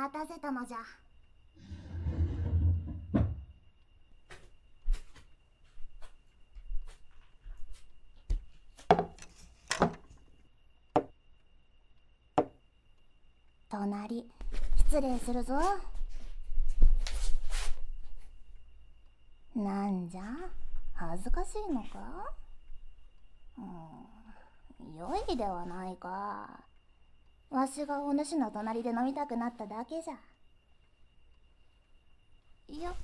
待たせたのじゃ。隣、失礼するぞ。なんじゃ、恥ずかしいのか？良いではないか。わしがお主の隣で飲みたくなっただけじゃ。いやか？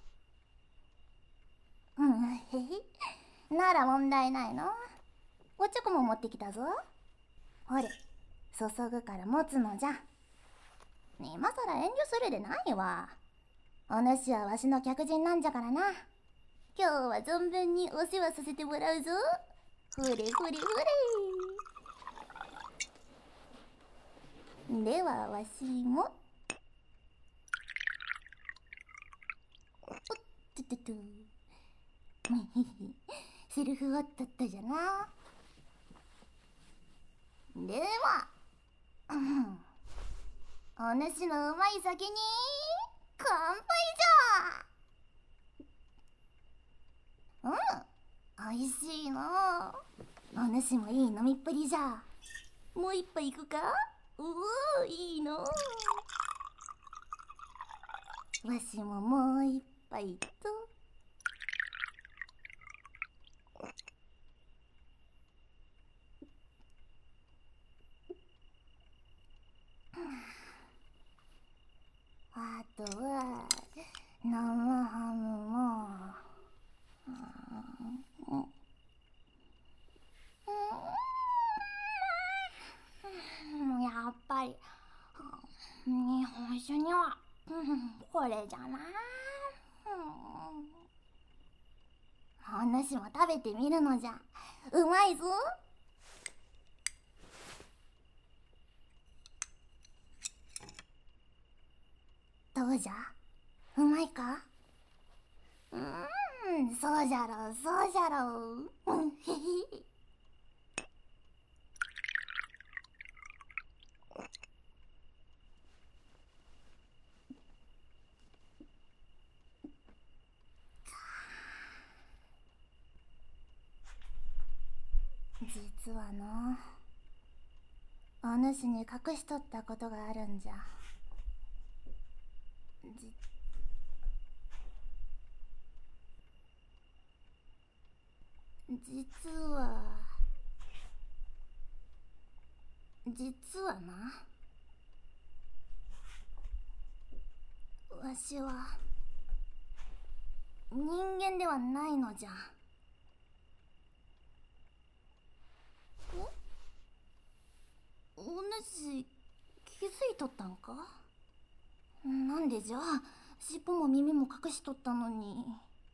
へへ。なら問題ないの。おちょこも持ってきたぞ。ほれ、注ぐから持つのじゃ。今さら遠慮するでないわ。お主はわしの客人なんじゃからな。今日は存分にお世話させてもらうぞ。ほれほれほれ。ではわしも。おっとっとっと。セルフおっとっとじゃな。では、お主のうまい酒に乾杯じゃ。おいしいの。お主もいい飲みっぷりじゃ。もう一杯いくか？いいの。わしももう一杯と。あとは生ハムも。やっぱり日本酒にはこれじゃな。お主も食べてみるのじゃ。うまいぞ。どうじゃ、うまいか？そうじゃろう、そうじゃろう。実はの、お主に隠しとったことがあるんじゃ。実はな、わしは人間ではないのじゃ。お主気づいとったんか？なんでじゃ、尻尾も耳も隠しとったのに。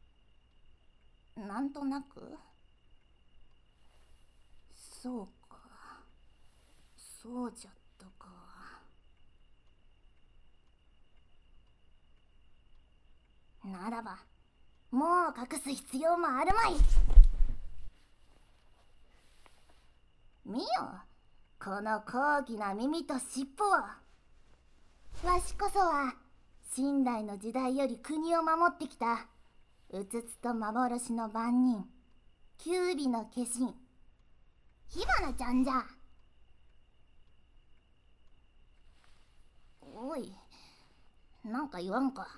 なんとなく。そうか、そうじゃったか。ならばもう隠す必要もあるまい。見よ、この高貴な耳と尻尾を。わしこそは清代の時代より国を守ってきたうつつと幻の番人、キュウリの化身、火花ちゃんじゃ。おい、なんか言わんか。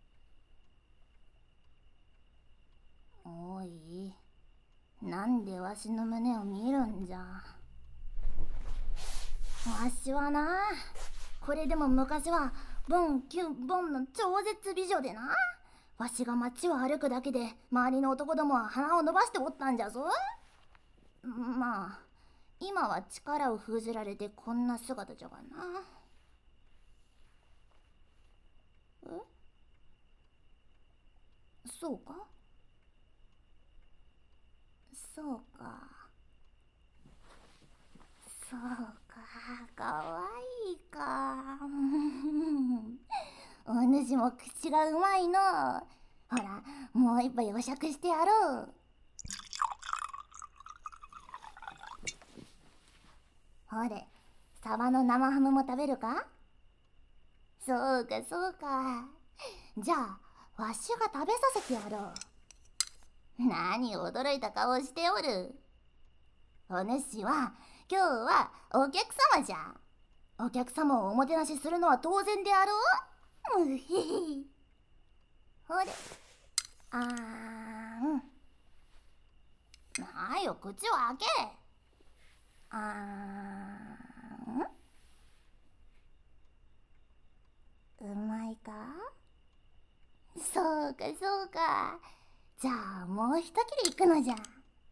おい、なんでわしの胸を見るんじゃ。わしはな、これでも昔はボンキュンボンの超絶美女でな。わしが街を歩くだけで周りの男どもは鼻を伸ばしておったんじゃぞ。まあ今は力を封じられてこんな姿じゃがな。そうか、そうか、そうか、かわいいか。お主も口がうまいの。ほら、もう一杯お酌してやろう。ほれ、サバの生ハムも食べるか？ そうかそうか。じゃあわしが食べさせてやろう。何驚いた顔しておる。お主は今日はお客様じゃ。お客様をおもてなしするのは当然であろう。むひひ。ほれ、あーん。なよ、口を開け。あーん。うまいか。そうかそうか。じゃあもう一切れいくのじゃ。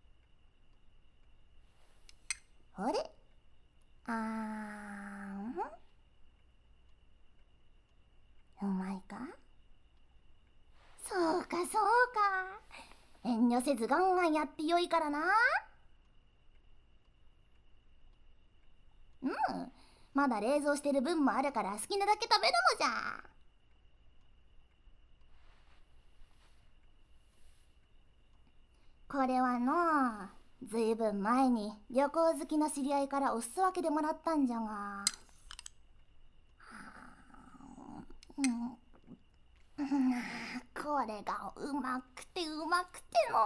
ほれ、あーん。うまいか。そうかそうか。遠慮せずガンガンやってよいからな。うん、まだ冷蔵してる分もあるから好きなだけ食べるのじゃ。これはのずいぶん前に旅行好きの知り合いからお裾分けでもらったんじゃが、これがうまくてうまくての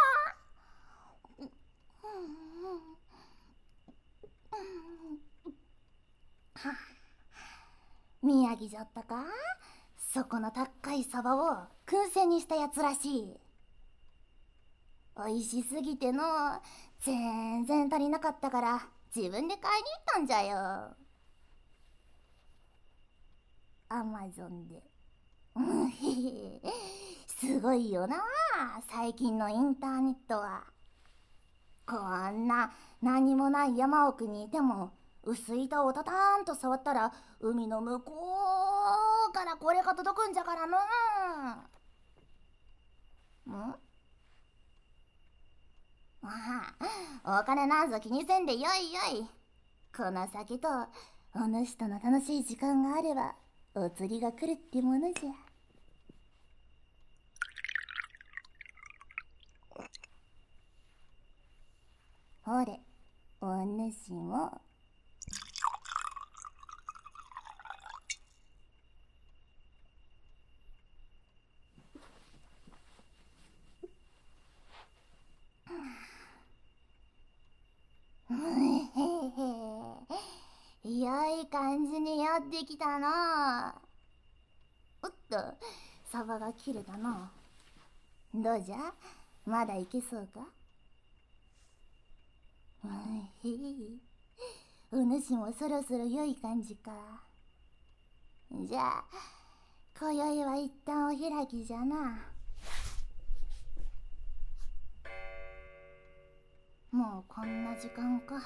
宮城じゃったか。そこの高いサバを燻製にしたやつらしい。おいしすぎての全然足りなかったから自分で買いに行ったんじゃよ。アマゾンで。すごいよな、最近のインターネットは。こんな何もない山奥にいても薄い板をタターンと触ったら海の向こうからこれが届くんじゃからの。お金なんぞ気にせんでよいよい。この先とお主との楽しい時間があればお釣りが来るってものじゃ。ほれ、お主も。良い感じにやってきたな。おっと、サバが切れたな。どうじゃ、まだいけそうか。お主もそろそろ良い感じか。じゃあ今宵は一旦お開きじゃな。もうこんな時間か。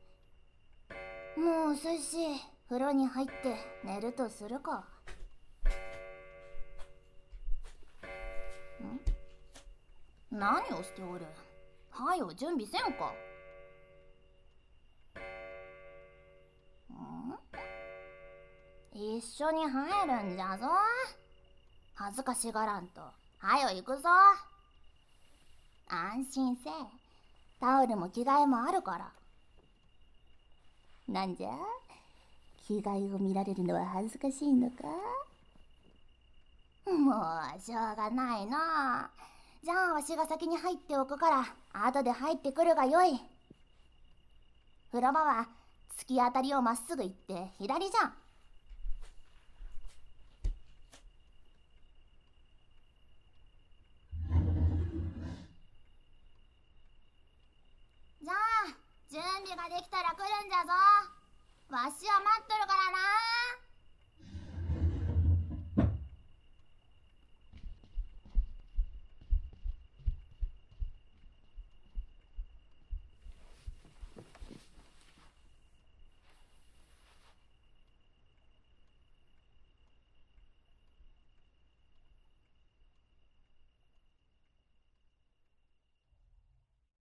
もう遅いし風呂に入って寝るとするか。何をしておる。はよ準備せんか。一緒に入るんじゃぞ。恥ずかしがらんと。はよ行くぞ。安心せえ、タオルも着替えもあるから。なんじゃ、着替えを見られるのは恥ずかしいのか。もうしょうがないな。じゃあわしが先に入っておくから後で入ってくるがよい。風呂場は突き当たりをまっすぐ行って左じゃん。じゃあ準備ができたら来るんじゃぞ。わしは待っとるからな。